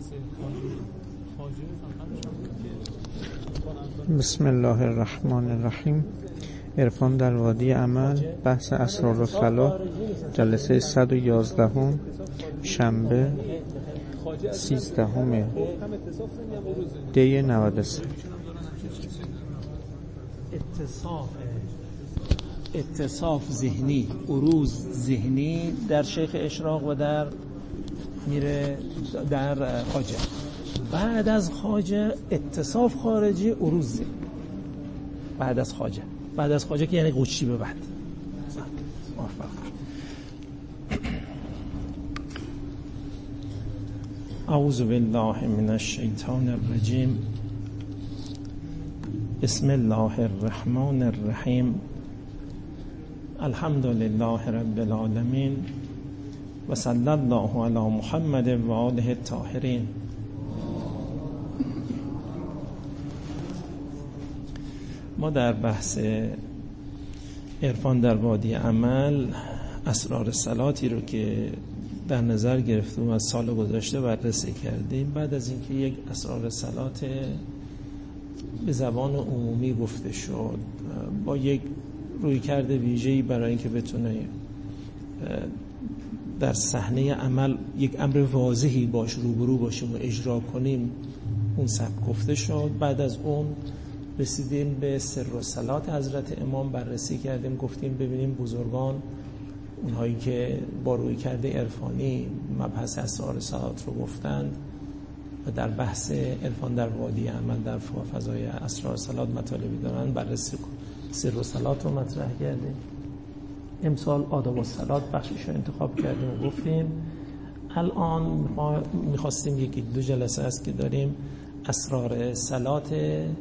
بسم الله الرحمن الرحیم. عرفان در وادی عمل، بحث اسرار الصلاة، جلسه 111 شنبه 13 دی 93. اتصاف ذهنی، عروض ذهنی در شیخ اشراق و در میره در خواجه. بعد از خواجه اتصاف خارجی، عروض ذهنی. بعد از خواجه که یعنی قوچی به بعد. اعوذ بالله من الشیطان الرجیم. بسم الله الرحمن الرحیم. الحمد لله رب العالمین و صلی الله علی محمد و آله الطاهرین. ما در بحث عرفان در وادی عمل اسرار صلاتی رو که در نظر گرفتیم از سال گذشته بررسی کردیم. بعد از اینکه یک اسرار صلات به زبان عمومی گفته شد با یک رویکرد ویژه‌ای برای اینکه بتونه در صحنه عمل یک امر واضحی باش روبرو باشیم و اجرا کنیم، اون سبک گفته شد. بعد از اون رسیدیم به سر و صلات حضرت امام، بررسی کردیم، گفتیم ببینیم بزرگان اونهایی که با رویکرد عرفانی مبحث اسرار صلات رو گفتند و در بحث عرفان در وادی عمل در فضای اسرار صلات مطالبی دارن، بررسی سر و صلات رو مطرح کردیم. امسال آداب الصلات بخشش رو انتخاب کردیم و گفتیم. الان ما میخواستیم یکی دو جلسه است که داریم اسرار صلات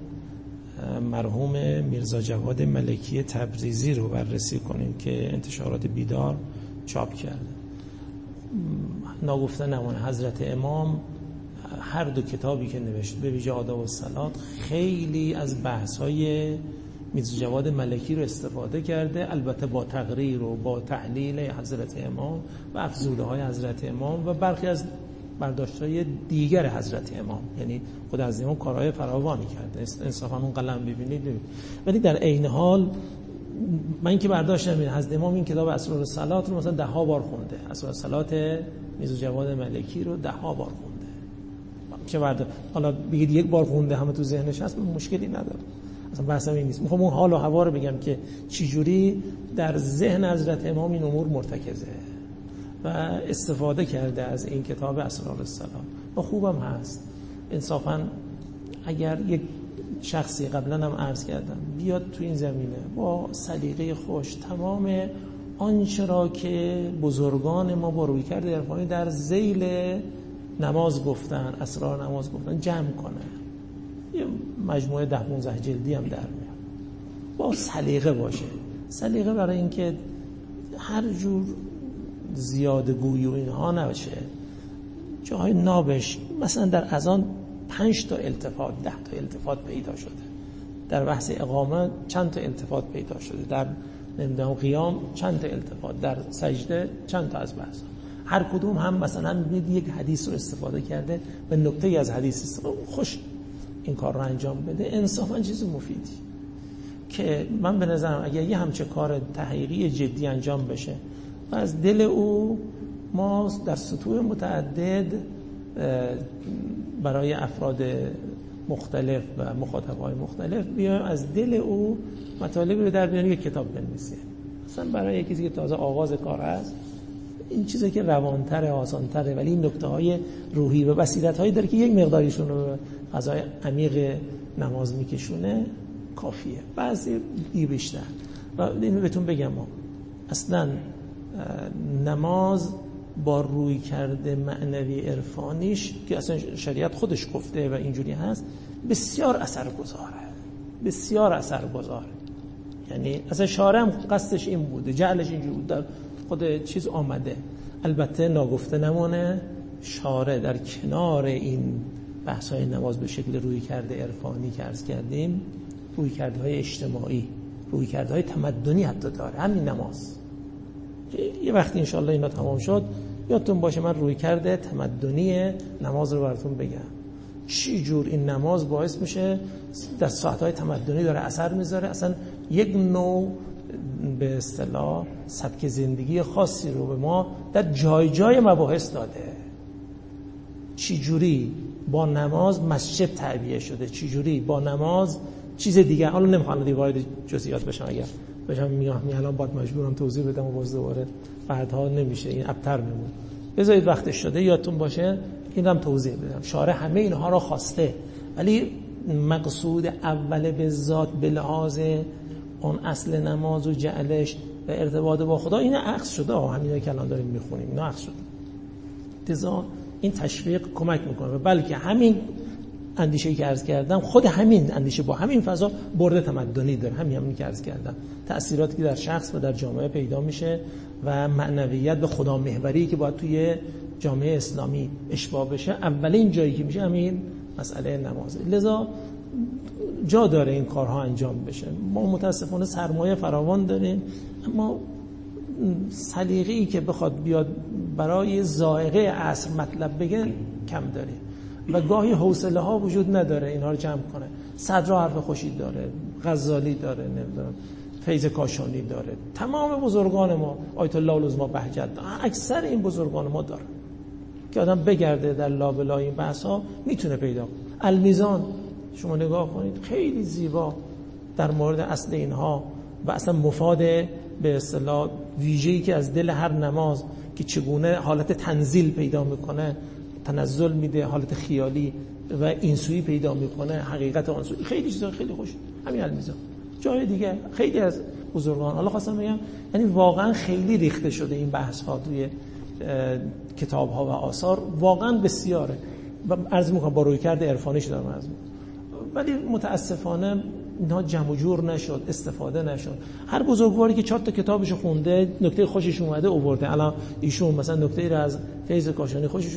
مرحوم میرزا جواد ملکی تبریزی رو بررسی کنیم که انتشارات بیدار چاپ کرده. ناگفته نمونه حضرت امام هر دو کتابی که نوشت، به ویژه آداب الصلات، خیلی از بحث‌های میرزا جواد ملکی رو استفاده کرده، البته با تقریر و با تحلیل حضرت امام و افزوده‌های حضرت امام و برخی از برداشت‌های دیگر حضرت امام. یعنی خود از امام کارهای فراوانی کرده، انصافا اون قلم ببینید. ولی در عین حال من که برداشتم این حضرت امام این کتاب اسرار الصلات رو مثلا 10 بار خونده، اسرار الصلات میرزا جواد ملکی رو 10 بار خونده. چه حالا بگید یک بار خونده همه تو ذهنش هست، مشکلی نداره، اصلا بحثم این نیست. میخوام اون حال و هوا رو بگم که چجوری در ذهن حضرت امام این امور مرتکزه و استفاده کرده از این کتاب اسرار الصلات و خوبم هست. انصافا اگر یک شخصی، قبلا هم عرض کردم، بیاد تو این زمینه با سلیقه خوش تمام آنچه را که بزرگان ما با رویکرد عرفانی در ذیل نماز گفتن، اسرار نماز گفتن، جمع کنه، یه مجموعه 10-15 جلدی هم در میاد، با سلیقه باشه. سلیقه برای اینکه هر جور زیاده گویی و اینها نباشه، جاهای نابش. مثلا در اذان 5 تا التفات، 10 تا التفات پیدا شده، در بحث اقامه چند تا التفات پیدا شده، در نمیدونم قیام چند تا التفات، در سجده چند تا از بحث. هر کدوم هم مثلا یک حدیث رو استفاده کرده، به نکته‌ای از حدیث استفاده، خوش این کار رو انجام بده. انصافا چیز مفیدی که من به نظرم اگر یه همچه کار تحقیقی جدی انجام بشه و از دل او ما در سطوح متعدد برای افراد مختلف و مخاطب‌های مختلف بیایم از دل او مطالبی رو در بیاریم، یک کتاب بنویسیم. مثلا برای کسی که تازه آغاز کار هست، این چیزی که روان‌تره، آسان‌تره، ولی این نکته‌های روحی و بصیرت‌هایی داره که یک مقداریشون رو به فضای عمیق نماز میکشونه، کافیه. بعضی بیشتر. و اینو بهتون بگم، اصلا نماز با روی کرده معنوی عرفانیش که اصلا شریعت خودش گفته و اینجوری هست، بسیار اثرگذاره. یعنی اصلا شارع هم قصدش این بوده، جعلش اینجوری بود، در خود چیز آمده. البته ناگفته نمونه شارع در کنار این بحث‌های نماز به شکل روی کرده عرفانی که عرض کردیم، روی کرده های اجتماعی، روی کرده های تمدنی حتی داره. همین نماز یه وقتی انشاءالله اینا تمام شد یادتون باشه من روی کرده تمدنی نماز رو براتون بگم. چی جور این نماز باعث میشه در ساعتهای تمدنی داره اثر میذاره، اصلا یک نوع به اصطلاح سبک زندگی خاصی رو به ما در جای جای مباحث داده. چی جوری با نماز مسجد تعبیه شده، چی جوری با نماز چیز دیگه. حالا نمیخوام وارد جزئیات بشم، اگر بشم میگم الان باید مجبورم توضیح بدم و باز دوباره بعدها نمیشه، این ابتر میمونه. بذارید وقتش شده یادتون باشه اینم توضیح بدم. شارع همه اینها را خواسته، ولی مقصود اول به ذات به لحاظ اون اصل نماز و جعلش و ارتباط با خدا این عکس شده. همینایی که الان داریم میخونیم اینا عکس شده. لذا این تشویق کمک میکنه، بلکه همین اندیشه‌ای که عرض کردم، خود همین اندیشه با همین فضا برده تمدنی داره. همین که عرض کردم، تأثیراتی که در شخص و در جامعه پیدا میشه و معنویت به خدا محوری که باید توی جامعه اسلامی اشباع بشه، اولین جایی که میشه همین مسئله نمازه. لذا جا داره این کارها انجام بشه. ما متاسفانه سرمایه فراوان داریم، اما سلیقه‌ای که بخواد بیاد برای ذائقه عصر مطلب بگه کم داره و گاهی حوصله ها وجود نداره اینها رو جمع کنه. صدرا حرف خوشی داره، غزالی داره، نمیدونم فیض کاشانی داره، تمام بزرگان ما، آیت الله العظمی بهجت، اکثر این بزرگان ما داره که آدم بگرده در لابلای این بحث ها میتونه پیدا کنه. المیزان شما نگاه کنید خیلی زیبا در مورد اصل اینها و اصلا مفاد به اصطلاح ویژه‌ای که از دل هر نماز که چگونه حالت تنزیل پیدا میکنه، تنزل میده، حالت خیالی و اینسویی پیدا میکنه، حقیقت آنسویی، خیلی چیزا خیلی خوش. همین المیزان. جای دیگه خیلی از بزرگان، حالا خواستم بگم یعنی واقعا خیلی ریخته شده این بحث ها توی کتاب ها و آثار، واقعا بسیاره و عرض میکنم با رویکرد عرفانی شده عرض میکنم، ولی متاسفانه اینها جمع و جور نشد، استفاده نشد. هر بزرگواری که 4 تا کتابش خونده نکته خوشش اومده آورده. الان ایشون مثلا نکته را از فیض کاشانی خوشش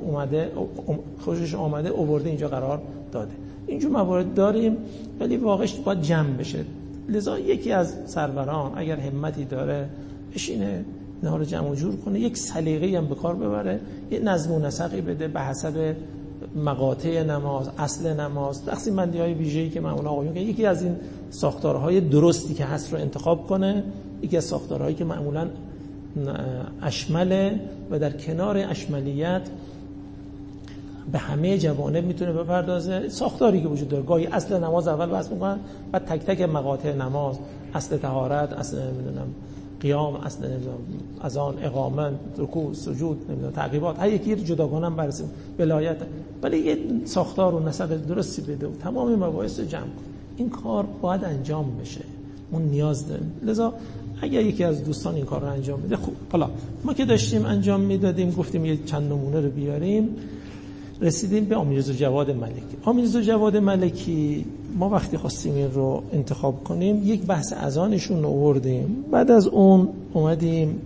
اومده آورده اینجا قرار داده. اینجور موارد داریم ولی واقعش باید جمع بشه. لذا یکی از سروران اگر همتی داره بشینه اینها رو جمع و جور کنه، یک سلیقه‌ای هم به کار ببره، یک نظم و نسقی بده به حسب مقاطع نماز، اصل نماز، تقسیم بندی‌های ویژه‌ای که معمولا آقایون که یکی از این ساختارهای درستی که هست رو انتخاب کنه، یکی از ساختارهایی که معمولا اشمله و در کنار اشملیت به همه جوانب میتونه بپردازه. ساختاری که وجود داره، گاهی اصل نماز اول بحث میکنن، بعد تک تک مقاطع نماز، اصل طهارت، اصل نمیدونم قیام، اصل نمیدونم اذان، اقامت، رکوع، سجود، نمیدونم تعقیبات، هر یکی رو جداگانه هم بررسی، ولایت، ولی یه ساختار و نسق درستی بده و تمام مباحث رو جمع کنه. این کار باید انجام بشه، اون نیاز داریم. لذا اگر یکی از دوستان این کار رو انجام بده خوب. حالا ما که داشتیم انجام میدادیم گفتیم یه چند نمونه رو بیاریم، رسیدیم به آمیرزا جواد ملکی. آمیرزا جواد ملکی ما وقتی خواستیم این رو انتخاب کنیم یک بحث اذانشون رو آوردیم، بعد از اون اومدیم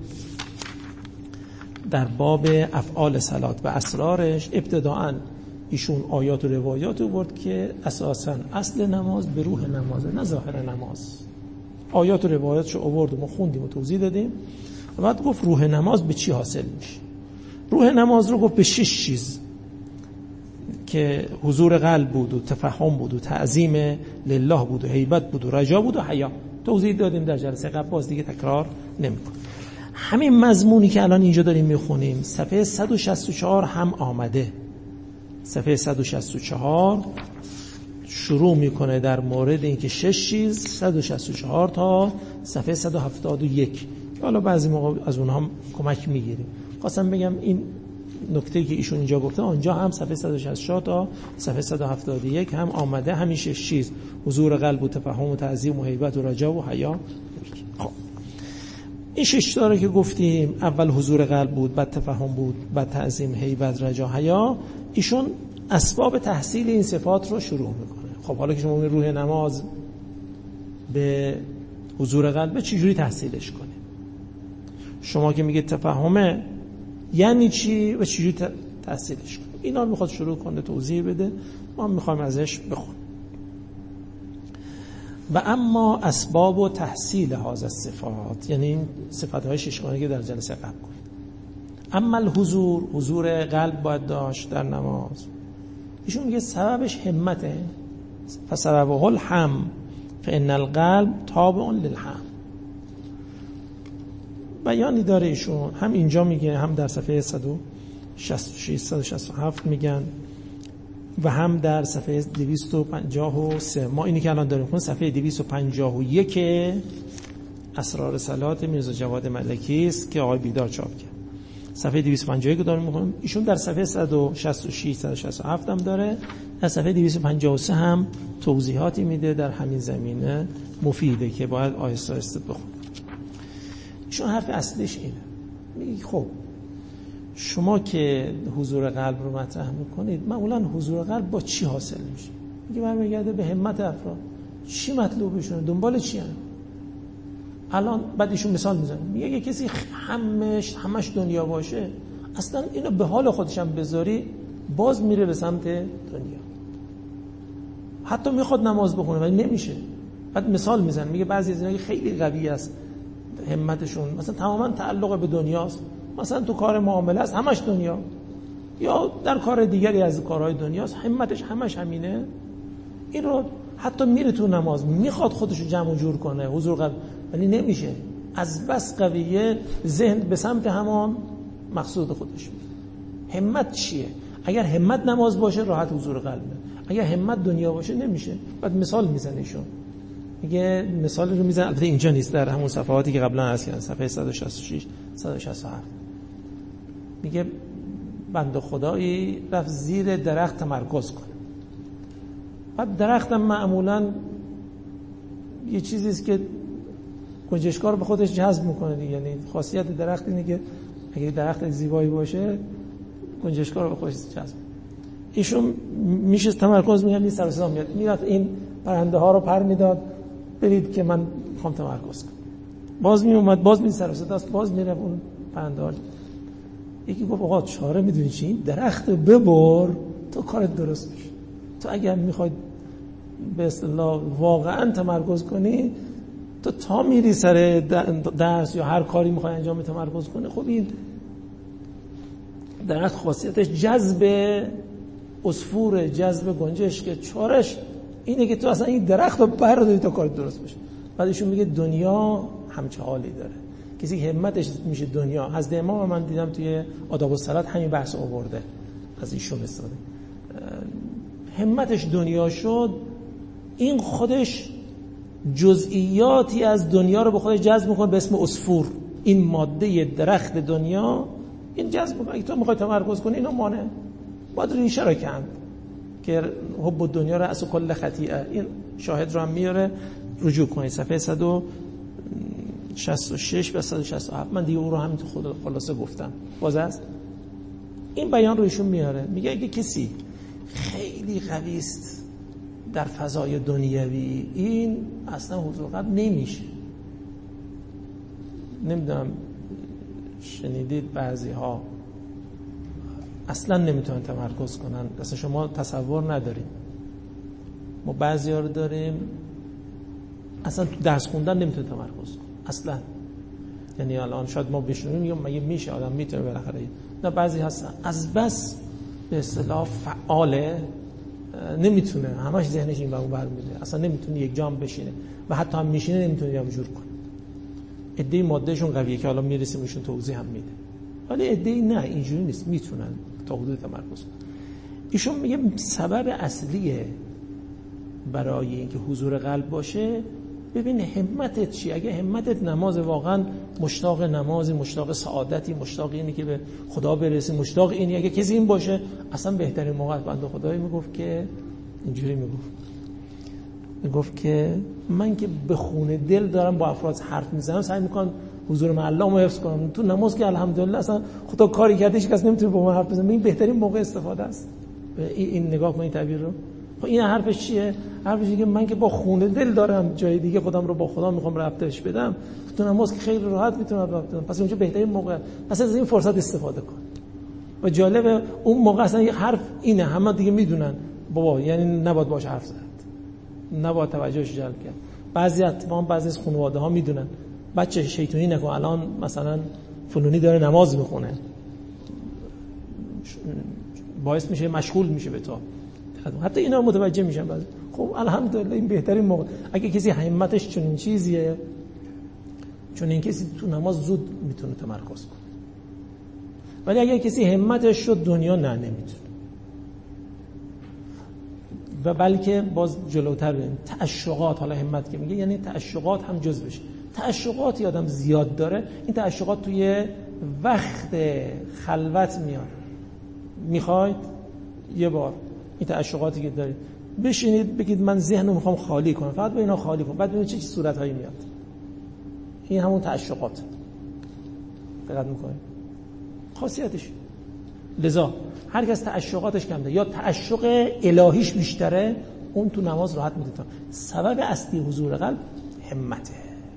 در باب افعال صلات و اسرارش ابتداءً ایشون آیات و روایات آورد که اساساً اصل نماز به روح نمازه نه ظاهر نماز. آیات و روایاتشو آورد و ما خوندیم و توضیح دادیم و بعد گفت روح نماز به چی حاصل میشه. روح نماز رو گفت به 6 چیز که حضور قلب بود و تفهم بود و تعظیم لله بود و هیبت بود و رجا بود و حیا. توضیح دادیم در جلسه قبل، باز دیگه تکرار نمی‌کنم. همین مضمونی که الان اینجا داریم میخونیم صفحه 164 هم آمده. صفحه 164 شروع میکنه در مورد اینکه 6 چیز، 164 تا صفحه 171. حالا بعضی موقع از اونها هم کمک میگیریم. خواستم بگم این نکته که ایشون اینجا گفته آنجا هم صفحه 164 تا صفحه 171 هم آمده، همین 6 چیز، حضور قلب و تفهم و تعظیم و هیبت و رجا و حیا. این 6 تا رو که گفتیم، اول حضور قلب بود، بعد تفهم بود، بعد تعظیم، هیبت، رجا، حیا، ایشون اسباب تحصیل این صفات رو شروع میکنه. خب حالا که شما روح نماز به حضور قلب چجوری تحصیلش کنه؟ شما که میگه تفهمه یعنی چی و چجوری تحصیلش کنه؟ اینا رو میخواد شروع کنه توضیح بده، ما میخوایم ازش بخونیم. و اما اسباب و تحصیل هذا الصفات، یعنی این صفات‌های 6 گانه که در جلسه قبل گفتیم. اما الحضور، حضور قلب باید داشت در نماز. ایشون میگه سببش همته، فسببه الهم فان القلب تابع للهم. بیانی داره ایشون، هم اینجا میگه، هم در صفحه 166 167 میگن و هم در صفحه 253. ما اینی که الان داریم خون صفحه 251 اسرار صلات میرزا جواد ملکی است که آقای بیدار چاپ کرد. صفحه 251 که داریم میخونیم، ایشون در صفحه 166 167 هم داره، در صفحه 253 هم توضیحاتی میده در همین زمینه مفیده که باید آهسته آهسته بخونیم. ایشون حرف اصلیش اینه، میگه خب شما که حضور قلب رو مطرح میکنید، معمولا حضور قلب با چی حاصل میشه؟ میگه برمیگرده به همت افراد، چی مطلوبشونه، دنبال چی هن؟ الان بعد ایشون مثال میزنه، میگه اگه کسی همش دنیا باشه، اصلا اینو به حال خودش هم بذاری باز میره به سمت دنیا، حتی میخواد نماز بخونه ولی نمیشه. بعد مثال میزنه، میگه بعضی از اینا خیلی قوی است همتشون، مثلا تماما تعلق به دنیاست، مثلا تو کار معامله است همش دنیا، یا در کار دیگری از کارهای دنیاست، همتش همش همینه. این رو حتی میره تو نماز، میخواد خودشو جمع جور کنه، حضور قلب، ولی نمیشه، از بس قویه ذهن به سمت همان مقصود خودش میره. همت چیه؟ اگر همت نماز باشه راحت حضور قلبه، اگر همت دنیا باشه نمیشه. بعد مثال میزنه ایشون، میگه مثال رو میزنه، البته اینجا نیست، در همون صفحاتی که قبلا عرض کردم، صفحه 166 167. میگه بنده خدایی رفت زیر درخت تمرکز کنه. بعد درختم معمولا یه چیزی است که گنجشکا رو به خودش جذب میکنه دیگه، یعنی خاصیت درخت اینه که اگه درخت زیبایی باشه گنجشکا رو به خودش جذب. ایشون میشه تمرکز میگم، نیست سر و صدا میاد، میرفت این پرنده ها رو پر میداد، برید که من میخوام تمرکز کنم، باز میومد، باز می سر و صداست، باز میره اون پرنده ها. یکی گفت آقا چاره میدونی چی؟ درخت رو ببر تو کارت درست میشه. تو اگر میخوای به اصطلاح واقعا تمرکز کنی، تو تا میری سر درس یا هر کاری میخوای انجام تمرکز کنی، خب این درخت خاصیتش جذب عصفور، جذب گنجش، که چارش اینه که تو اصلا این درخت رو برداری تا کارت درست بشه. بعد ایشون میگه دنیا همچه حالی داره، کسی که همتش میشه دنیا. حضرت امام من دیدم توی آداب الصلات همین بحث آورده، از ایشون استفاده، همتش دنیا شد، این خودش جزئیاتی از دنیا رو به خودش جذب میکنه به اسم عصفور. این ماده درخت دنیا این جذب میکنه. اگه تو میخوای تمرکز کنی اینو مانع، باید ریشه را کند که حب دنیا رأس کل خطیئه. این شاهد رو هم میاره، رجوع کنید صفحه 166 و 167. من دیگه اون رو همین تو خود خلاصه گفتم، باز است این بیان رو ایشون میاره، میگه اگه کسی خیلی قوی است در فضای دنیوی، این اصلا حضور قلب نمیشه. نمیدونم شنیدید بعضی ها اصلا نمیتونن تمرکز کنن، اصلا شما تصور ندارید. ما بعضی ها رو داریم اصلا تو درس خوندن نمیتونه تمرکز کنه اصلا، یعنی الان شاید ما بشنویم مگه میشه آدم میتونه بالاخره، نه بعضی هستن از بس به اصطلاح فعاله نمیتونه، همش ذهنش این اون برمیره، اصلا نمیتونه یک جا هم بشینه و حتی هم میشینه نمیتونه جمع جور کنه. عده مادهشون قویه که حالا میرسیم ایشون توضیح هم میده، ولی عده نه اینجوری نیست، میتونن تا حدود تمرکز کنن. ایشون میگه سبب اصلیه برای اینکه حضور قلب باشه، ببین همتت چی. اگه همتت نماز، واقعا مشتاق نمازی، مشتاق سعادتی، مشتاق اینی که به خدا برسی، مشتاق اینی، اگه کسی این باشه اصلا بهترین موقع. بنده خدایی میگفت که اینجوری میگفت که من که به خون دل دارم با افراد حرف میزنم، سعی میکنم حضور معلم رو حفظ کنم. تو نماز که الحمدلله اصلا خدا کاری کرده هیچ کس نمیتونه با من حرف بزنه، این بهترین موقع استفاده است. این نگاه کنید تعبیر رو. این حرفش چیه؟ حرفش اینه که من که با خون دل دارم جای دیگه خودم رو با خدا میخوام رابطهش بدم، تو نماز که خیلی راحت میتونم رابطه بدم، پس اونجا بهترین موقع، پس از این فرصت استفاده کن. و جالبه اون موقع اصلا یه حرف اینه، همه دیگه میدونن بابا یعنی نباید باهاش حرف زد، نباید توجهش جلب کرد. بعضی از خانواده ها میدونن بچه شیطونی نکن، الان مثلا فلانی داره نماز میخونه، باعث میشه مشغول میشه به تو. حتی اینا متوجه میشن بعد. خب الحمدلله این بهترین موقع. اگه کسی همتش چنین چیزیه، چون این کسی تو نماز زود میتونه تمرکز کنه. ولی اگه کسی همتش شد دنیا نمیتونه. و بلکه باز جلوتر بریم تعشقات، حالا همت که میگه یعنی تعشقات هم جز بشه. تعشقاتی آدم زیاد داره، این تعشقات توی وقت خلوت میاد. میخواید یه بار این تعشقاتی که دارید بشینید بگید من ذهنو میخوام خالی کنم، فقط با اینا خالی کنم، بعد ببینید چه صورتایی میاد. این همون تعشقات. دقت میکنید خاصیتش. لذا هر کس تعشقاتش کمه یا تعشق الهیش بیشتره، اون تو نماز راحت میتونه. سبب اصلی حضور قلب همته.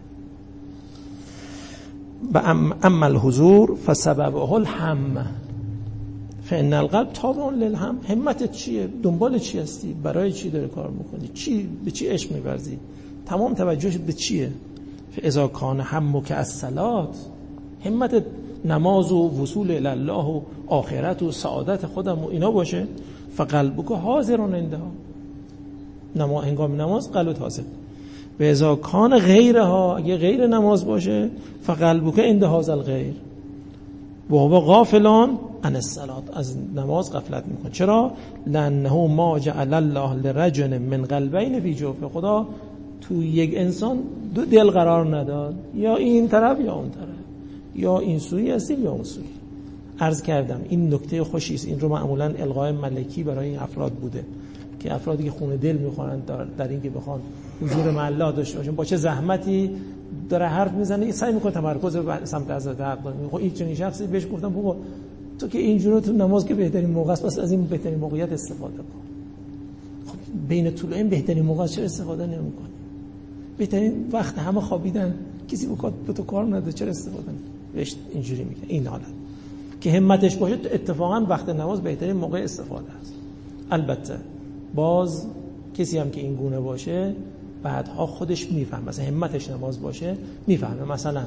و اما الحضور فسببه الهم فان القلب تابع للهم. همتت چیه؟ دنبال چی هستی؟ برای چی داری کار میکنی؟ چی به چی عشق می‌ورزی؟ تمام توجهت به چیه؟ فاذا کان همک الصلاه، همت نماز و وصول الی الله و آخرت و سعادت خودم و اینا باشه، فقلبک حاضر عندها. هنگام نماز قلبت حاضر. و اذا کان غیرها، اگه غیر نماز باشه، فقلبک عند هذا الغیر و هو غافلان عن الصلاه، از نماز غفلت میکنه. چرا؟ لانه ما جعل الله لرجل من قلبین فی جوف. خدا تو یک انسان دو دل قرار نداد، یا این طرف یا اون طرف، یا این سوی هستیم یا اون سوی. عرض کردم این نکته خوشی است. این رو معمولا القای ملکی برای این افراد بوده که افرادی که خون دل میخورن در این که بخوان حضور معلا داشته باشن، با چه زحمتی داره حرف میزنه، سعی میکنه تمرکز به سمت حضرت حق کنه. خب این چنین شخصی بهش گفتم بابا تو که اینجوری تو نماز که بهترین موقع است، پس از این بهترین موقعیت استفاده کن. خب بین طلوعین بهترین موقع چرا استفاده نمی‌کنی؟ بهترین وقت همه خوابیدن، کسی به تو کار نداره، چرا استفاده نمی‌کنی؟ بهش اینجوری میگه. این حالت که همتش باشه اتفاقا وقت نماز بهترین موقع استفاده است. البته باز کسی هم که این گونه باشه بعدها خودش میفهمه، مثلا همتش نماز باشه میفهمه. مثلا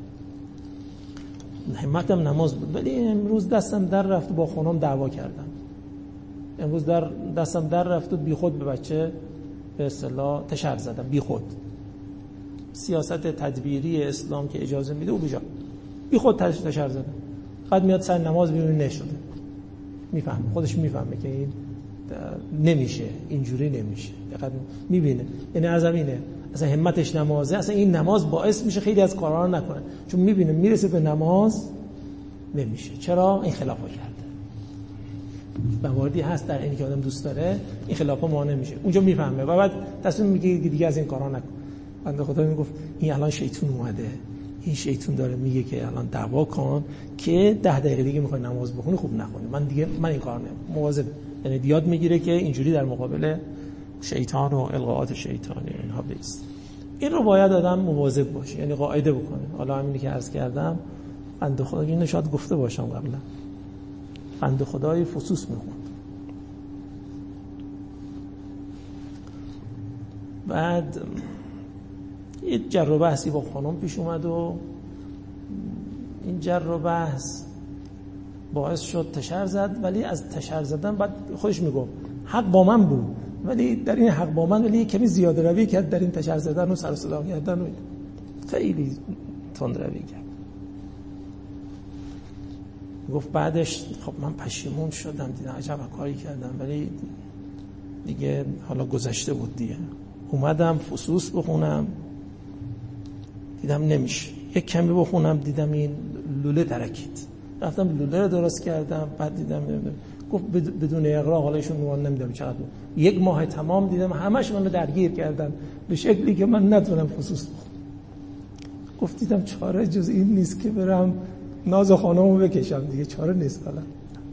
همتم نماز بود ولی امروز دستم در رفت با خانم دعوا کردم، امروز دستم در رفت و بی خود به بچه به اصطلاح تشر زدم، بی خود. سیاست تدبیری اسلام که اجازه میده او بجا بی خود تشر زدم. بعد میاد سر نماز میبینه نشده، میفهمه، خودش میفهمه که این نمیشه، اینجوری نمیشه. دقیقاً میبینه. یعنی از همینه اصلا همتش نمازه، اصلا این نماز باعث میشه خیلی از کارا رو نکنه، چون میبینه میرسه به نماز نمیشه. چرا؟ این خلافا کرده. مواردی هست در اینی که آدم دوست داره این خلافا مانع میشه، اونجا میفهمه و بعد تصمیم میگیره دیگه از این کارا نکن. بنده خدا میگفت این الان شیطون اومده، این شیطون داره میگه که الان دعوا کن که 10 دقیقه دیگه میخوای نماز بخونی، خوب نخونی، من این کار نمیکنم. مواظب، یعنی یاد میگیره که اینجوری در مقابل شیطان و القاءات شیطانی اینها بیست. این رو باید آدم مواظب باشه، یعنی قاعده بکنه. حالا همینی که عرض کردم بنده خدا اینو شاید گفته باشم قبلا، بنده خدای فسوس میخوند. بعد یه جر و بحثی با خانم پیش اومد و این جر و بحث باعث شد تشر زد، ولی از تشر زدن بعد خودش میگم حق با من بود، ولی در این حق با من ولی کمی زیاده روی کرد در این تشر زدن و سر و صدا کردن و خیلی تند روی کرد. گفت بعدش خب من پشیمون شدم، دیدم عجب کاری کردم، ولی دیگه حالا گذشته بود دیگه. اومدم فسوس بخونم دیدم نمیشه، یک کمی بخونم دیدم این لوله ترکید، رفتم لوله رو درست کردم. بعد دیدم گفت بدون اقرا، حالا ایشون میگن نمیدونم چقدر، 1 ماه تمام دیدم همش منو درگیر کردن به شکلی که من نتونم فسوس بخونم. گفت دیدم چاره جز این نیست که برم ناز خانمو بکشم دیگه، چاره نیست. حالا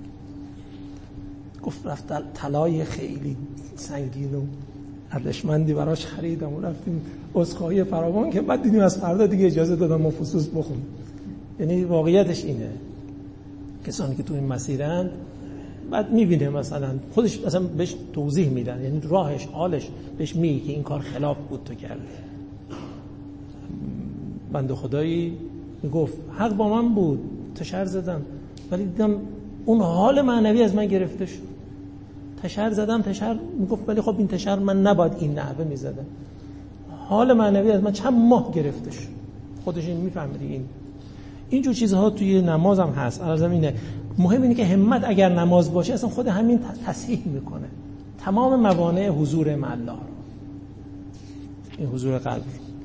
گفت رفت طلای خیلی سنگین و ارزشمندی براش خریدم و رفتیم عذرخواهی فراوان که بعد دیدیم از فردا دیگه اجازه دادم ما فسوس بخونیم. یعنی واقعیتش اینه، کسانی که تو این مسیرن بعد میبینه مثلا خودش مثلا بهش توضیح میدن، یعنی راهش حالش بهش میگه که این کار خلاف بود تو کردی. بنده خدایی میگفت حق با من بود، تشر زدم، ولی دیدم اون حال معنوی از من گرفته شد. تشر زدم، تشر میگفت ولی خب این تشر من نباید این نحوه میزدم. حال معنوی از من چند ماه گرفته شد. خودش این میفهمید. اینجور چیزها توی نماز هم هست. عرضم اینه مهم اینه که همت اگر نماز باشه اصلا خود همین تصحیح میکنه تمام موانع حضور مع الله رو، این حضور قلب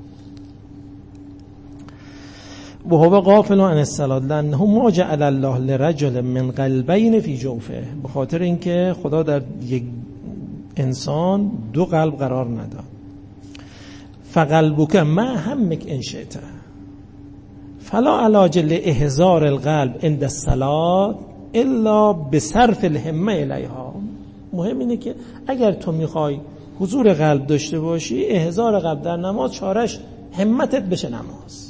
رو. و هو غافل عن الصلاة لأنه ما جعل الله لرجل من قلبین فی جوفه، به خاطر اینکه خدا در یک انسان دو قلب قرار نداد. فقلبک ما همک ان شئت فلا علاج لاحضار القلب عند الصلاة الا بصرف الهمه الیها. مهم اینه که اگر تو میخوای حضور قلب داشته باشی، احضار قلب در نماز چارش همتت بشه نماز.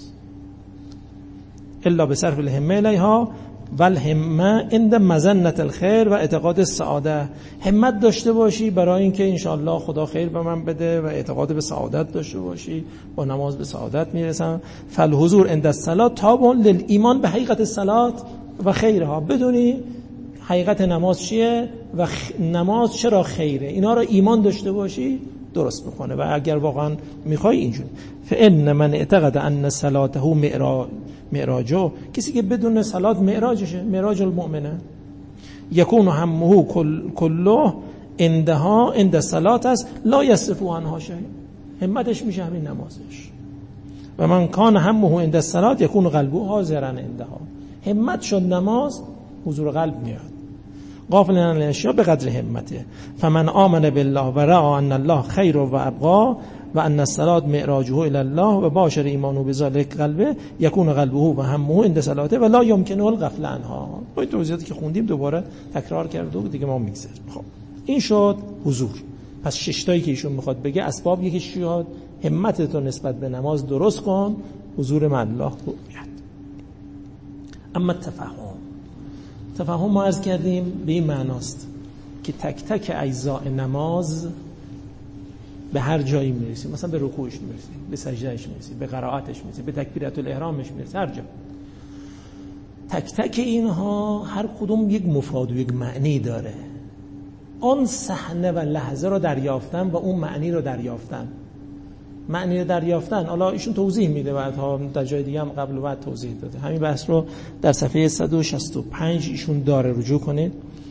الا بصرف الهمه الیها و الهمه عند مظنه الخیر و اعتقاد السعاده. همت داشته باشی برای اینکه انشاءالله خدا خیر به من بده و اعتقاد به سعادت داشته باشی، با نماز به سعادت میرسم. فالحضور عند الصلاه تابع للایمان به حقیقت الصلاه و خیرها. بدونی حقیقت نماز چیه و نماز چرا خیره، اینا رو ایمان داشته باشی درست میکنه. و اگر واقعا میخوای اینجوری، فان من اعتقد ان صلاته معراجو، کسی که بدون صلات معراجشه، معراج المؤمنه، یکون همه کله عندها عند صلات است لا یصرف عنها شیء، همتش میشه همین نمازش. و من کان همه عند الصلات یکون قلبه حاضرا عندها، همت شد نماز حضور قلب میاد. غافل عن الاشیاء بقدر همته. فمن آمن بالله و رأى ان الله خیر و ابقا و ان الصلاه معراجه الى الله و باشر ایمانه بذلک قلبه یکون قلبه و همه عند صلاته و لا یمکنه الغفل عنها. با این توضیحاتی که خوندیم دوباره تکرار کرد و دیگه ما میگذریم. خب این شد حضور. پس 6 تایی که ایشون میخواد بگه اسباب، یکیش چیه؟ همتت رو نسبت به نماز درست کن، حضور مع الله رو بیاد. اما تفهم ما عرض کردیم به این معناست که تک تک اجزاء نماز به هر جایی میرسیم، مثلا به رکوعش میرسیم، به سجدهش میرسیم، به قرائتش میرسیم، به تکبیرت الاحرامش میرسیم، هر جا. تک تک اینها هر کدوم یک مفاد و یک معنی داره. آن صحنه و لحظه رو دریافتن و اون معنی رو دریافتن. معنی رو دریافتن، حالا ایشون توضیح میده بعدها در جای دیگه هم قبل و بعد توضیح داده. همین بحث رو در صفحه 165 ایشون داره، رجوع کنید.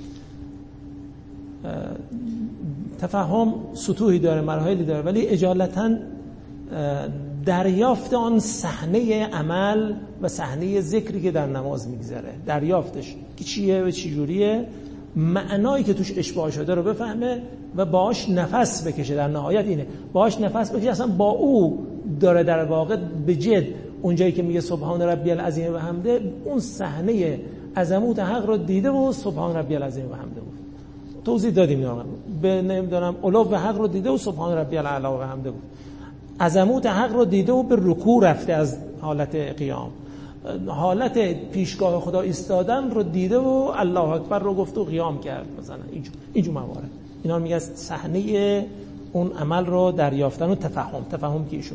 تفهم سطوحی داره، مراحلی داره، ولی اجالتا دریافت آن صحنه عمل و صحنه ذکری که در نماز میگذره، دریافتش که چیه و چی جوریه، معنایی که توش اشباع شده رو بفهمه و باهاش نفس بکشه. در نهایت اینه، باهاش نفس بکشه، اصلا با او داره در واقع به جد اونجایی که میگه سبحان ربی العظیم و حمده، اون صحنه عظمت حق رو دیده و سبحان ربی العظیم و حمده بود. توضیح دادیم اینا، به نمیدونم علو حق رو دیده و سبحان ربی الاعلی و حمده بود. عظمت حق رو دیده و به رکوع رفته از حالت قیام، حالت پیشگاه خدا ایستادن رو دیده و الله اکبر رو گفت و قیام کرد. مثلا اینجور موارد، اینا رو میگه صحنه اون عمل رو دریافتن و تفهم که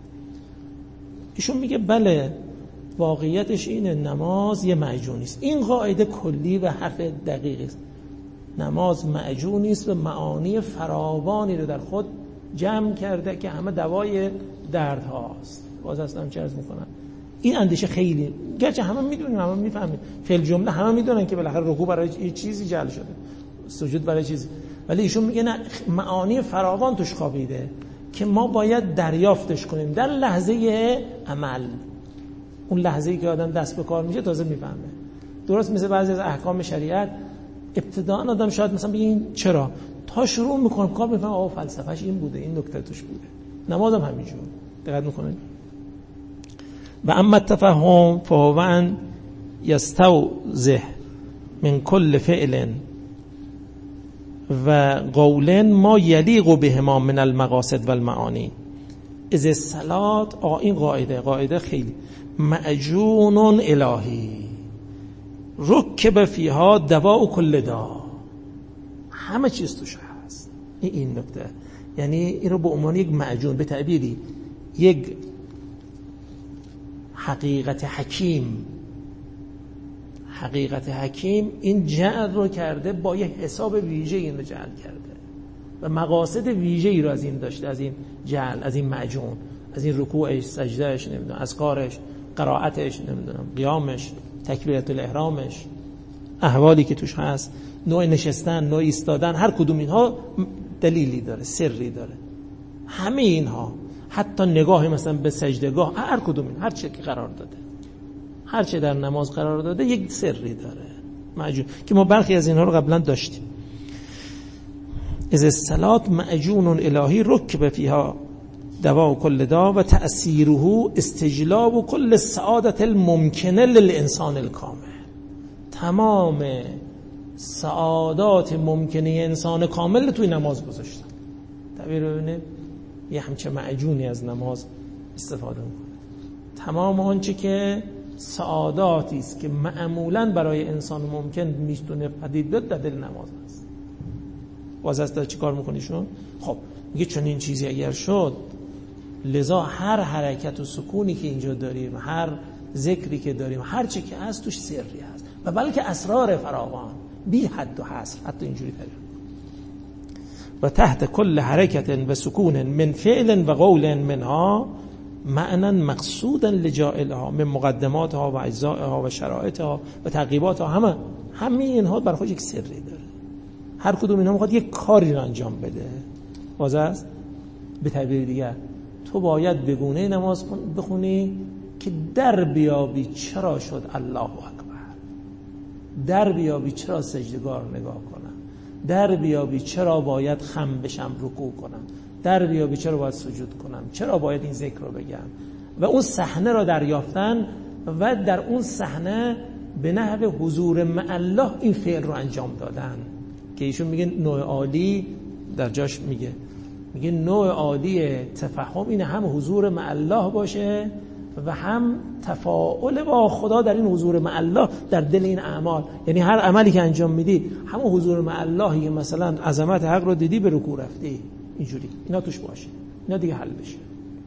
ایشون میگه بله واقعیتش اینه، نماز یه معجونی است. این قاعده کلی و حرف دقیقی است. نماز معجونی است و معانی فراوانی رو در خود جمع کرده که همه دوای درد هاست. باز اصلا چه عرض میکنم، این اندیشه خیلی، گرچه همه میدونیم، همه میفهمیم، فعل جمله همه میدونن که بالاخره رکوع برای یه چیزی جعل شده، سجود برای چیزی، ولی ایشون میگه نه، معانی فراوان توش خوابیده که ما باید دریافتش کنیم در لحظه عمل. اون لحظه‌ای که آدم دست به کار میشه تازه میفهمه. درست مثل بعضی از احکام شریعت ابتداء آدم شاید مثلا بگه این چرا، تا شروع میکنه کار میفهمه آقا فلسفه‌اش این بوده، این نکته توش بوده. نماز هم همینجور. دقت میکنید. و اما التفهم فهو ان یستوضح من کل فعل و قول ما یلیق بهما من المقاصد و المعانی. از الصلاة، این قاعده خیلی معجون الهی رکب فیها دواء کل داء، همه چیز توش هست. این نکته، یعنی این رو به عنوان یک معجون، به تعبیری یک حقیقت حکیم، حقیقت حکیم این جعل رو کرده، با یه حساب ویژه این رو جعل کرده و مقاصد ویژه‌ای رو از این داشته، از این جعل، از این معجون، از این رکوعش، سجدهش، نمیدونم اذکارش، قرائتش، نمیدونم قیامش، تکبیرت الاحرامش، احوالی که توش هست، نوع نشستن، نوع ایستادن، هر کدوم اینها دلیلی داره، سری داره. همه اینها، حتی نگاه مثلا به سجدگاه، هر کدوم این، هر چی که قرار داده، هر چی در نماز قرار داده یک سری داره معجون، که ما برخی از اینها رو قبلا داشتیم. از الصلات معجون الهی رکب فیها دوا کل دا و تأثیره استجلاب کل سعادت الممکنه للانسان الکامل. تمام سعادات ممکنه انسان کامل توی نماز گذاشتن. تعبیر ببینید، یه همچه معجونی از نماز استفاده میکنه. تمام آنچه که سعاداتی است که معمولاً برای انسان ممکن میتونه پدید بیاد در دل نماز است. واضح است چی کار میکنیشون؟ خب میگه چون این چیزی اگر شد، لذا هر حرکت و سکونی که اینجا داریم، هر ذکری که داریم، هر چی که هست توش سری هست و بلکه اسرار فراوان بی حد و حصر. حتی اینجوری تعبیر و تحت کل حرکت و سکون من فعل و قول منها معنی مقصودا لجائلها من مقدماتها و اجزائها و شرائطها و تعقیباتها. همه اینها برای خودش یک سری داره. هر کدوم اینها میخواد یک کاری رو انجام بده. واضح است؟ به تعبیر دیگر تو باید به گونه نماز بخونی که در بیابی چرا شد الله اکبر، در بیابی چرا سجدگار نگاه کنم، در بیابی چرا باید خم بشم رکوع کنم، در بیابی چرا باید سجود کنم، چرا باید این ذکر رو بگم و اون صحنه رو دریافتن و در اون صحنه به نحو حضور مع الله این فعل رو انجام دادن. که ایشون میگه نوع عالی در جاش میگه نوع عالی تفهم اینه، هم حضور مع الله باشه و هم تفاعل با خدا در این حضور مع الله در دل این اعمال. یعنی هر عملی که انجام میدی همون حضور مع الله، که مثلا عظمت حق رو دیدی به رکوع رفتی، اینجوری اینا توش باشه، اینا دیگه حل بشه.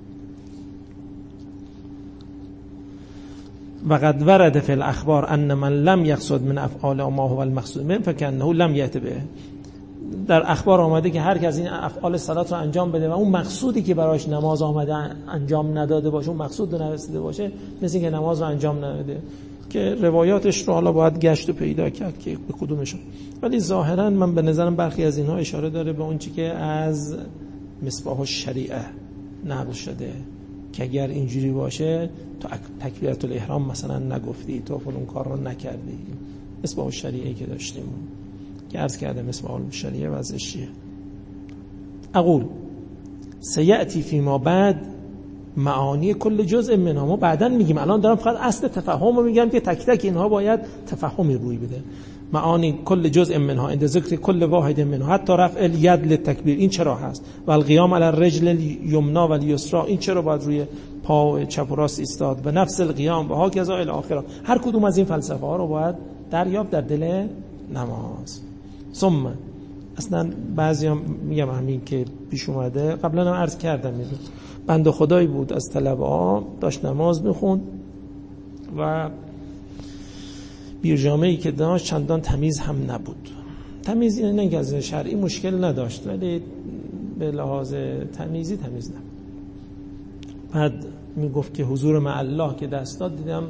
و قد ورد فی الاخبار ان من لم یقصد من افعال ما هو المقصود منه فكانه لم یأت به. در اخبار آمده که هر کی از این افعال صلات رو انجام بده و اون مقصودی که براش نماز آمده انجام نداده باشه، اون مقصود رو نرسیده باشه، مثل اینکه نماز رو انجام نداده. که روایاتش رو حالا باید گشت و پیدا کرد که به کدومشون، ولی ظاهرا من به نظرم برخی از اینها اشاره داره به اون چیزی که از مصباح الشریعه نقل شده که اگر اینجوری باشه تو تکبیرت الاحرام مثلا نگفتی، تو فلان کار رو نکردی. مصباح الشریعه که داشتیم که عرض کرده مصباح الشریعه وضعش چیه. اقول سیأتی فیما بعد معانی کل جزء منها. ما بعداً میگیم، الان دارم فقط اصل تفهم رو میگم که تک تک اینها باید تفهمی روی بده. معانی کل جزء منها عند ذکر کل واحد منها، حتی رفع الید للتکبیر این چرا هست، و القیام علی الرجل الیمنا و الیسرا این چرا باید روی پا چپ و راست ایستاد، و نفس القیام و هاکذا الی آخره. هر کدوم از این فلسفه ها رو باید دریافت در دل نماز. ثم اصلا بعضیا میگم همین که پیش اومده، قبلا هم عرض کردم، بنده خدایی بود از طلبه‌ها داشت نماز میخوند و بیرجامه‌ای که داشت چندان تمیز هم نبود. تمیز یعنی نه از شرعی مشکل نداشت، ولی به لحاظ تمیزی تمیز نبود. بعد میگفت که حضور مع الله که دست داد، دیدم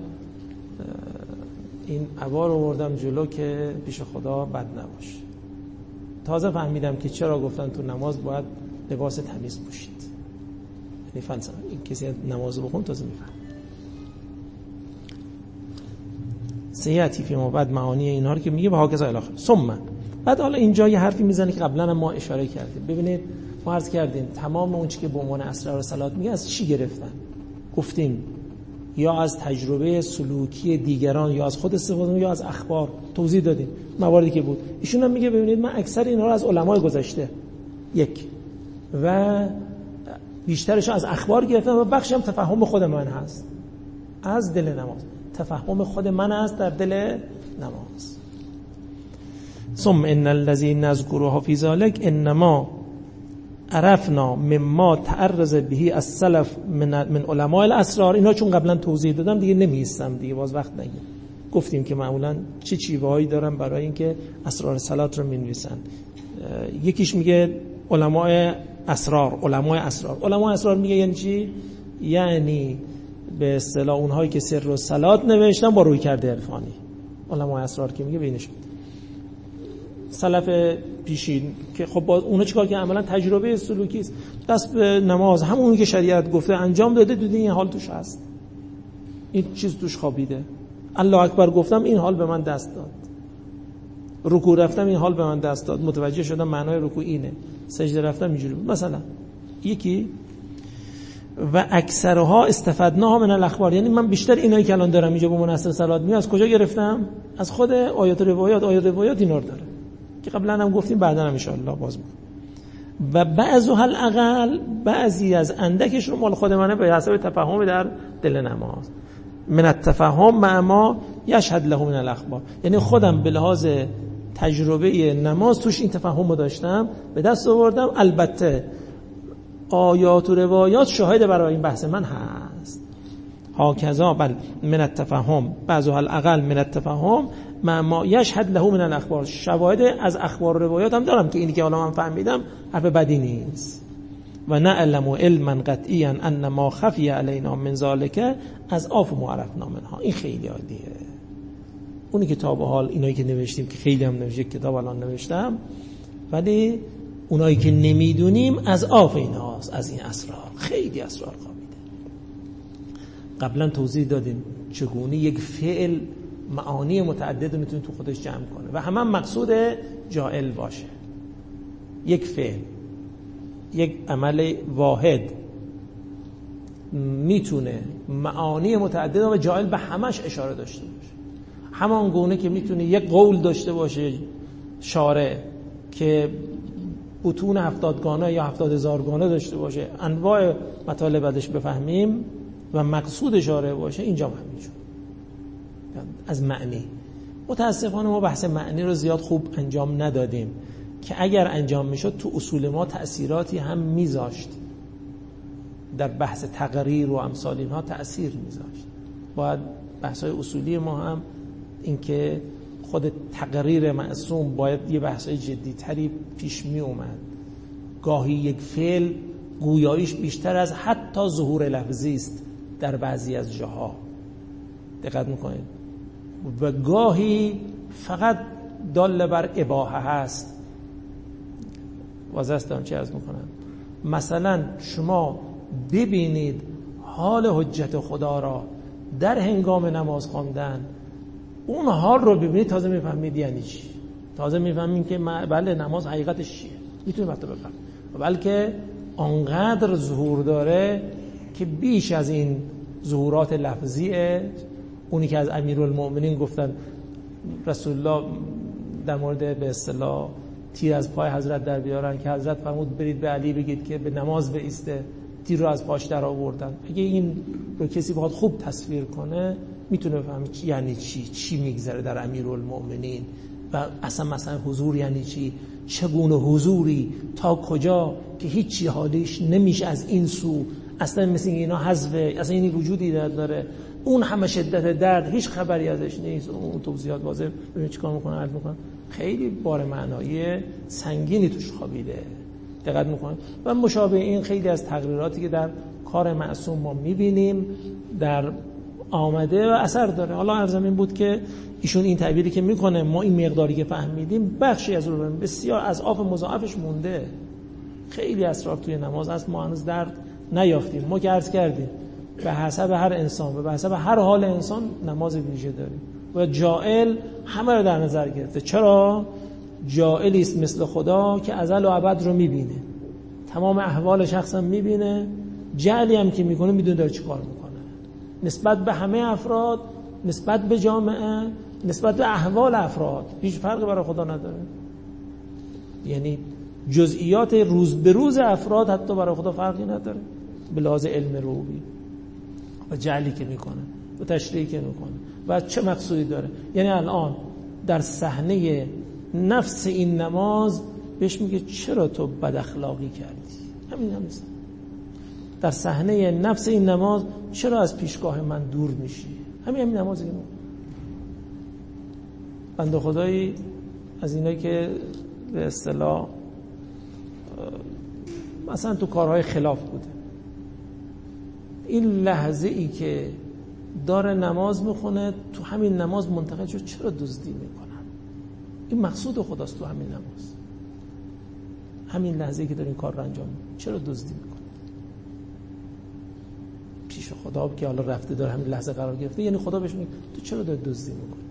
این عبا رو بردم جلو که پیش خدا بد نباشه. تازه فهمیدم که چرا گفتن تو نماز باید لباس تمیز پوشید. یعنی فلسفه این کسی نماز بخون تازه میفهم. سیاتی فی ما بعد معانی اینا رو که میگه و هاکذا الی آخر. ثم بعد حالا اینجا یه حرفی میزنه که قبلا هم ما اشاره کردیم. ببینید ما عرض کردیم تمام اون چیزی که به عنوان اسرار صلات میگه از چی گرفتن؟ گفتیم یا از تجربه سلوکی دیگران، یا از خود استفاده، یا از اخبار. توضیح دادیم مواردی که بود. ایشون هم میگه ببینید من اکثر اینا رو از علمای گذشته یک و بیشترش از اخبار گرفتم و بخشی هم تفهم خود من هست از دل نماز. تفهم خود من هست در دل نماز. ثم ان الذي نذكره في ذلك انما عرفنا مما تعرض به السلف من علماء الاسرار. اینا چون قبلا توضیح دادم دیگه نمیستم دیگه باز وقت نگیرم. گفتیم که معمولا چه چیوه‌هایی دارن برای اینکه اسرار صلات رو می‌نویسن. یکیش میگه علماء اسرار میگه یعنی چی؟ یعنی به اصطلاح اونهایی که سر و صلات نوشتن با روی کرده عرفانی. علماء اسرار که میگه بینش سلف پیشین که خب با اونا چیکار که عملا تجربه سلوکی است، دست به نماز همونی که شریعت گفته انجام داده، دیدین این حال توش هست، این چیز توش خوابیده. الله اکبر گفتم این حال به من دست داد، رکوع رفتم این حال به من دست داد، متوجه شدم معنای رکوع اینه، سجده رفتم اینجوری بود مثلا. یکی و اکثرها استفدناها من الاخبار، یعنی من بیشتر اینایی که الان دارم اینجا به منصر صلات میاد از کجا گرفتم؟ از خود آیات روایات اینا رو داره که قبلا هم گفتیم، بعدا هم ان شاء الله باز میگم. و بعضها الاقل، بعضی از اندکش رو مال خود منه به حساب تفاهم در دل نماز، من التفاهم مع ما یشهد له من الاخبار، یعنی خودم به لحاظ تجربه نماز توش این تفاهم رو داشتم به دست آوردم. البته آیات و روایات شاهد برای این بحث من هست. هاکذا بل من التفاهم بعضها الاقل من التفاهم مع ما یشهد له من الاخبار، شواهد از اخبار و روایات هم دارم که اینی که حالا من فهمیدم حرف بدی نیست. و نعلم علما قطعیا ان ما خفی علینا من ذلک از آف ما عرفنا منها. این خیلی عالیه. اونی که تا به حال اینایی که نوشتیم که خیلی هم نوشته، کتاب الان نوشتم، ولی اونایی که نمیدونیم از آف ایناست، از این اسرار، خیلی اسرار خوابیده. قبلا توضیح دادیم چگونه یک فعل معانی متعدد میتونه تو خودش جمع کنه و همه مقصود جائل باشه. یک فعل، یک عمل واحد میتونه معانی متعدد و جائل به همش اشاره داشته باشه. همان گونه که میتونه یک قول داشته باشه شارع که بطون 70 گانه یا 70,000 گانه داشته باشه، انواع مطالب ازش بفهمیم و مقصود شارع باشه، اینجا همینجور از معنی. متاسفانه ما بحث معنی رو زیاد خوب انجام ندادیم که اگر انجام میشد تو اصول ما تأثیراتی هم میذاشت، در بحث تقریر و امثال اینها تأثیر میذاشت. باید بحث‌های اصولی ما هم این که خود تقریر معصوم باید یه بحث‌های جدی‌تری پیش می اومد. گاهی یک فعل گویاییش بیشتر از حتی ظهور لفظی است در بعضی از جاها، دقت میکنید، و گاهی فقط دال بر اباحه هست. واضح است چه عرض میکنم؟ مثلا شما ببینید حال حجت خدا را در هنگام نماز خواندن، اون حال رو ببینید تازه میفهمید یعنی چی، تازه میفهمید که بله نماز حقیقتش چیه، میتونید حتی بفهمید. بلکه آنقدر ظهور داره که بیش از این ظهورات لفظیه. اونی که از امیرالمؤمنین گفتن رسول الله در مورد به اصطلاح تیر از پای حضرت در بیارن که حضرت فرمود برید به علی بگید که به نماز بایسته، تیر رو از پاش در آوردن. اگه این رو کسی بخواد خوب تصویر کنه میتونه بفهمه یعنی چی میگذره در امیرالمؤمنین و اصلا مثلا حضور یعنی چی، چگونه حضوری تا کجا که هیچی حالیش نمیشه از این سو، اصلا مثل اینا حذفه، اصلا اینی وجودی داره، اون همه شدت درد هیچ خبری ازش نیست. اون توضیحات واضح ببین چیکار میکنه، عرض میکنه خیلی بار معنایی سنگینی توش خوابیده، دقت میکنه. و مشابه این خیلی از تقریراتی که در کار معصوم ما میبینیم در آمده و اثر داره. حالا عرضم این بود که ایشون این تعبیری که میکنه ما این مقداری که فهمیدیم بخشی از اون بسیار از آف مضاعفش مونده. خیلی اسرار توی نماز هست ما هنوز درد نیافتیم. ما که عرض کردیم به حسب هر انسان و به حسب هر حال انسان نماز ویژه داریم و جائل همه رو در نظر گرفته. چرا؟ جائلی است مثل خدا که ازل و ابد رو میبینه، تمام احوال شخص هم میبینه، جعلی هم که میکنه میدونه داره چی کار میکنه نسبت به همه افراد، نسبت به جامعه، نسبت به احوال افراد. هیچ فرقی برای خدا نداره. یعنی جزئیات روز به روز افراد حتی برای خدا فرقی نداره به لحاظ علم روحی و جعلی که میکنه و تشریعی که میکنه و چه مقصودی داره. یعنی الان در صحنه نفس این نماز بهش میگه چرا تو بد اخلاقی کردی، همین هم نیست. در صحنه نفس این نماز چرا از پیشگاه من دور میشی، همین نمازی که بنده خدایی از اینایی که به اصطلاح مثلا تو کارهای خلاف بوده، این لحظه ای که داره نماز میخونه تو همین نماز منتقد شد چرا دزدی میکنم. این مقصود خداست تو همین نماز، همین لحظه ای که داره این کار رو انجام میده چرا دزدی میکنه پیش خدا که حالا رفته داره همین لحظه قرار گرفته، یعنی خدا بهش میگه تو چرا داری دزدی میکنی،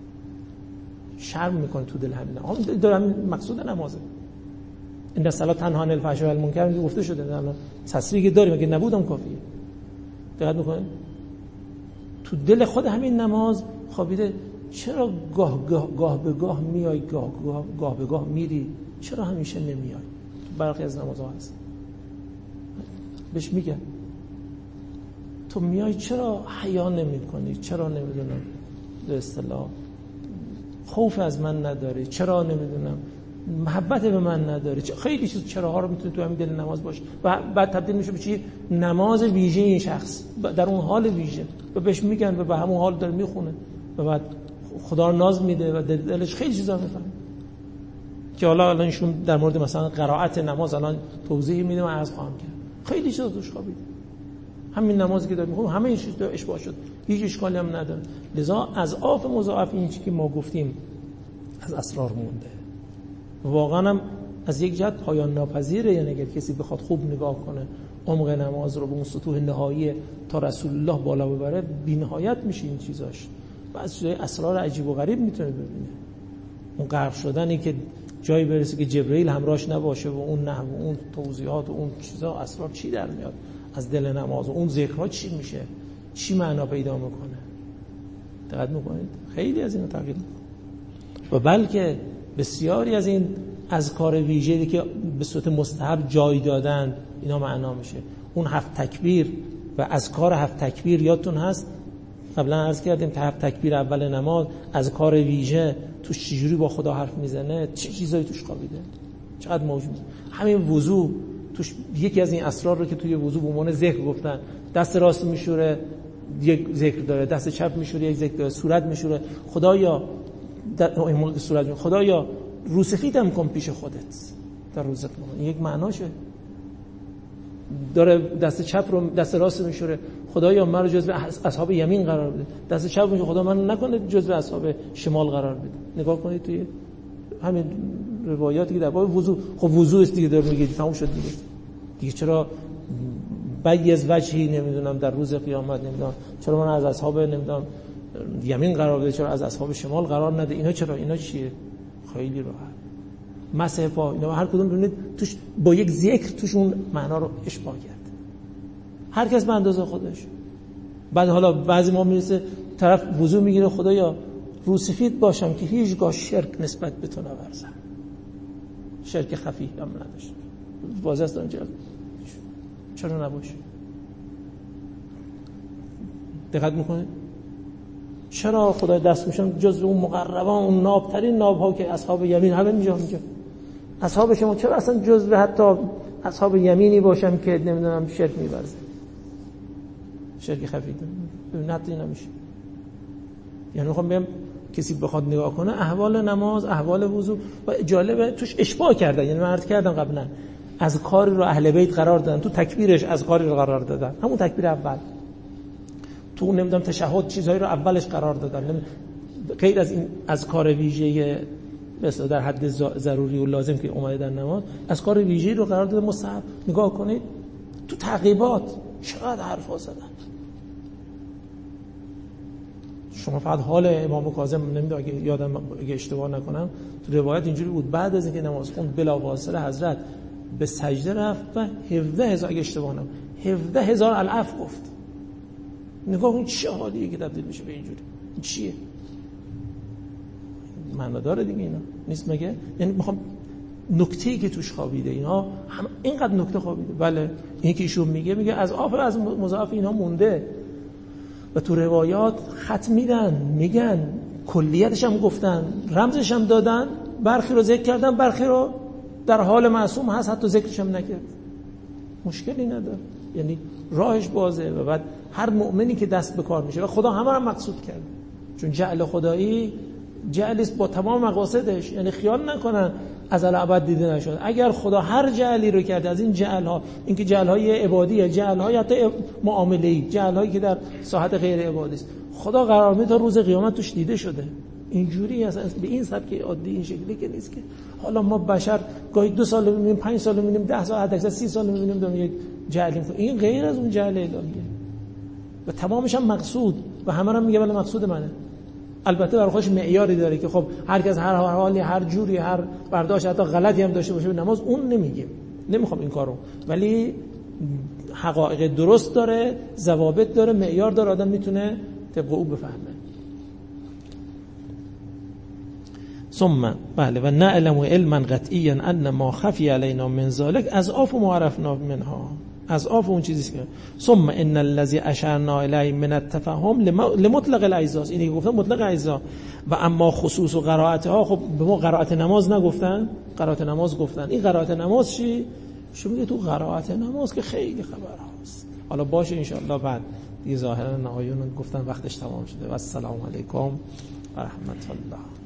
شرم میکنه تو دل همین نماز. داره همین مقصود نمازه. این صلات تنها عن الفحشاء و المنکر گفته شده، الان تصریحی که داریم اگه نبودم کافیه. دقت میکنید تو دل خود همین نماز خوابیده، چرا گاه به گاه میای گاه به گاه میری، چرا همیشه نمیای. برخی از نمازها هست بهش میگن تو میای چرا حیا نمیکنی، چرا نمیدونم به اصطلاح خوف از من نداری، چرا نمیدونم محبت به من نداری، خیلی چیز چراها رو میتونه تو همین دل نماز باشه و بعد تبدیل میشه به چی؟ نماز ویژه این شخص در اون حال ویژه و بهش میگن و به همون حال داره میخونه و بعد خدا رو ناز میده و دلش خیلی چیزا میفهمه که حالا الان ایشون در مورد مثلا قرائت نماز الان توضیح میده و عرض خواهم کرد. خیلی چیزا توش خوابیده. همین نمازی که داره میخونه همه این چیز اشتباه شد، هیچ اشکالی هم نداره. لذا اضعاف مضاعف این چیزی که ما گفتیم از اسرار مونده. واقعا هم از یک جهت پایان ناپذیره، یعنی اگر کسی بخواد خوب نگاه کنه عمق نماز رو به اون سطوح نهایی تا رسول الله بالا ببره بی‌نهایت میشه این چیزاش و از جای اسرار عجیب و غریب میتونه ببینه. اون غرق شدنی که جایی برسه که جبرئیل همراهش نباشه و اون نحو و اون توضیحات و اون چیزا اسرار چی در میاد از دل نماز و اون ذکرها چی میشه، چی معنا پیدا میکنه. دقت میکنید خیلی از اینا تغییر میکنه و بلکه بسیاری از این اذکار ویژه‌ای که به صورت مستحب جای دادن اینا معنا میشه. اون 7 تکبیر و اذکار 7 تکبیر یادتون هست قبلا عرض کردیم که 7 تکبیر اول نماز اذکار ویژه توش چجوری با خدا حرف میزنه، چه چیزایی توش خوابیده، چقدر موجود. همین وضو توش یکی از این اسرار رو که توی وضو به عنوان ذکر گفتن، دست راست میشوره یک ذکر داره، دست چپ میشوره یک ذکر داره، صورت میشوره خدایا در این صورت خدایا روسفیدم کن پیش خودت در روز قیامت. یک معناشه. داره دست چپ رو دست راست میشوره خدایا من رو جزو اصحاب یمین قرار بده، دست چپ میشه خدا من نکنه جزو اصحاب شمال قرار بده. نگاه کنید توی همین روایاتی که در باب وضو، خب وضو است دیگه، داره میگه تموم شد دیگه چرا بیز وجهی نمیدونم در روز قیامت نمیدونم چرا من از اصحاب نمیدونم یمین قرار بده، چرا از اصحاب شمال قرار نده، اینا چرا، اینا چیه؟ خیلی راحت. مسح پا اینا هر کدوم ببینید توش با یک ذکر توش اون معنا رو اشباع کرد، هر کس به اندازه خودش. بعد حالا بعضی ما میرسه طرف وضو میگیره خدایا روسفید باشم که هیچگاه شرک نسبت به تو نورزم، شرک خفی هم نداشت، واضح است اونجا چرا نباشه. دقت میکنه چرا خدای دست میشن جزو اون مقربان، اون نابترین نابها که اصحاب یمین همه اینجا اصحاب شما، چرا اصلا جزو حتی اصحاب یمینی باشم که نمیدونم شرک میورزه، شرک خفی نتی نمیشه. یعنی میخوام بگم کسی بخواد نگاه کنه احوال نماز، احوال وضو و جالبه توش اشباع کردن. یعنی من عرض کردم قبلا از کاری رو اهل بیت قرار دادن، تو تکبیرش از کاری رو قرار دادن، همون تکبیر اول. تو نمیدونم تشهد چیزایی رو اولش قرار دادن، غیر از این اذکار ویژه مثلا در حد ضروری و لازم که اومده در نماز، اذکار ویژه رو قرار داده مستحب. نگاه کنید تو تعقیبات چقدر حرفا زدن. شما فقط حال امام کاظم نمیدونم اگه یادم اگه اشتباه نکنم تو روایت اینجوری بود بعد از اینکه نماز خوند بلافاصله حضرت به سجده رفت و 17000 اگه اشتباه نکنم 17000 العفو گفت. نگاه کن چه حالیه که تبدیل میشه به اینجوری. این چیه؟ معنا داره دیگه اینا نیست مگه؟ یعنی میخوام نکته‌ای که توش خوابیده اینا هم اینقدر نکته خوابیده. بله این که ایشون میگه از مضاعف اینا مونده و تو روایات خط میگن کلیتش هم گفتن، رمزش هم دادن، برخی رو ذکر کردن، برخی رو در حال معصوم هست حتی ذکرش هم نکرد، مشکلی نداره. یعنی راهش بازه و بعد هر مؤمنی که دست به کار میشه و خدا همه رو مقصود کرده، چون جعل خدایی جعلیست با تمام مقاصدش، یعنی خیال نکنن ازل ابد دیده نشد. اگر خدا هر جعلی رو کرده از این جعل‌ها، اینکه جعل‌های عبادیه، جعل‌های حتی معامله‌ای، جعل‌هایی که در ساحت غیر عبادی است، خدا قرار میده تا روز قیامت توش دیده شده. اینجوری اصلا به این سبک عادی این شکلی که نیست که حالا ما بشر گاهی 2 سال می‌بینیم، 5 سال می‌بینیم، 10 سال، حتی 30 سال می‌بینیم داریم یک جعلی. این غیر از اون جعل الهیه و تمامش هم مقصود و همه هم میگه بله مقصود منه. البته برای خودش معیاری داره که خب هر کس هر حالی، هر جوری، هر برداشت حتی غلطی هم داشته باشه به نماز، اون نمیگه، نمیخوام این کارو، ولی حقایق درست داره، ضوابط داره، معیار داره، آدم میتونه طبق او بفهمه. ثم بله و نعلم علما قطعیا ان ما خفی علینا من ذلک اضعاف ما عرفنا منها، اضعاف اون چیزی که ثم ان الذي اشرنا الیه من التفهم لمطلق الاجزاء، اینی گفتم مطلق اجزا و اما خصوص و قرائتها. خب به ما قرائت نماز نگفتن، قرائت نماز گفتن. این قرائت نماز چی؟ شو میگه تو قرائت نماز که خیلی خبر هست. حالا باشه ان شاء الله بعد دیگه ظاهرا آیون گفتن وقتش تمام شده. و السلام علیکم و رحمت الله.